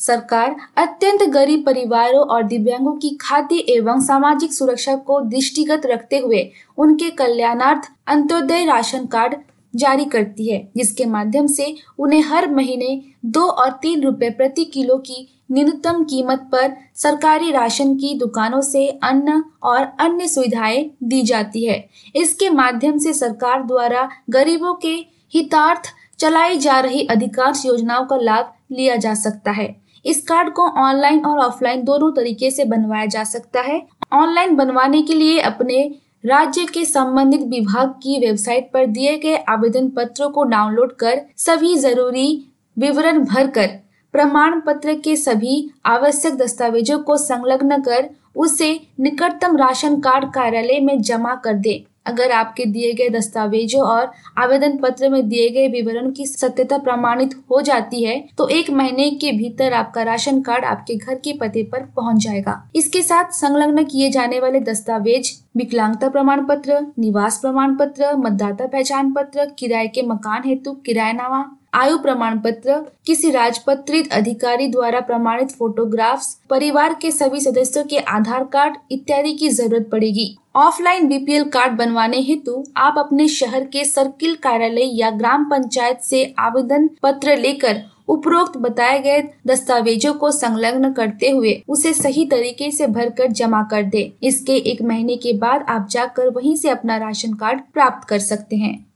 सरकार अत्यंत गरीब परिवारों और दिव्यांगों की खाद्य एवं सामाजिक सुरक्षा को दृष्टिगत रखते हुए उनके कल्याणार्थ अंत्योदय राशन कार्ड जारी करती है, जिसके माध्यम से उन्हें हर महीने 2 और 3 रुपए प्रति किलो की न्यूनतम कीमत पर सरकारी राशन की दुकानों से अन्न और अन्य सुविधाएं दी जाती है। इसके माध्यम से सरकार द्वारा गरीबों के हितार्थ चलाई जा रही अधिकांश योजनाओं का लाभ लिया जा सकता है। इस कार्ड को ऑनलाइन और ऑफलाइन दोनों तरीके से बनवाया जा सकता है। ऑनलाइन बनवाने के लिए अपने राज्य के संबंधित विभाग की वेबसाइट पर दिए गए आवेदन पत्रों को डाउनलोड कर सभी जरूरी विवरण भरकर प्रमाण पत्र के सभी आवश्यक दस्तावेजों को संलग्न कर उसे निकटतम राशन कार्ड कार्यालय में जमा कर दें। अगर आपके दिए गए दस्तावेजों और आवेदन पत्र में दिए गए विवरण की सत्यता प्रमाणित हो जाती है तो 1 महीने के भीतर आपका राशन कार्ड आपके घर के पते पर पहुंच जाएगा। इसके साथ संलग्न किए जाने वाले दस्तावेज विकलांगता प्रमाण पत्र, निवास प्रमाण पत्र, मतदाता पहचान पत्र, किराए के मकान हेतु किरायनामा, आयु प्रमाण पत्र, किसी राजपत्रित अधिकारी द्वारा प्रमाणित फोटोग्राफ्स, परिवार के सभी सदस्यों के आधार कार्ड इत्यादि की जरूरत पड़ेगी। ऑफलाइन बीपीएल कार्ड बनवाने हेतु आप अपने शहर के सर्किल कार्यालय या ग्राम पंचायत से आवेदन पत्र लेकर उपरोक्त बताए गए दस्तावेजों को संलग्न करते हुए उसे सही तरीके से भरकर जमा कर दें। इसके 1 महीने के बाद आप जाकर वहीं से अपना राशन कार्ड प्राप्त कर सकते हैं।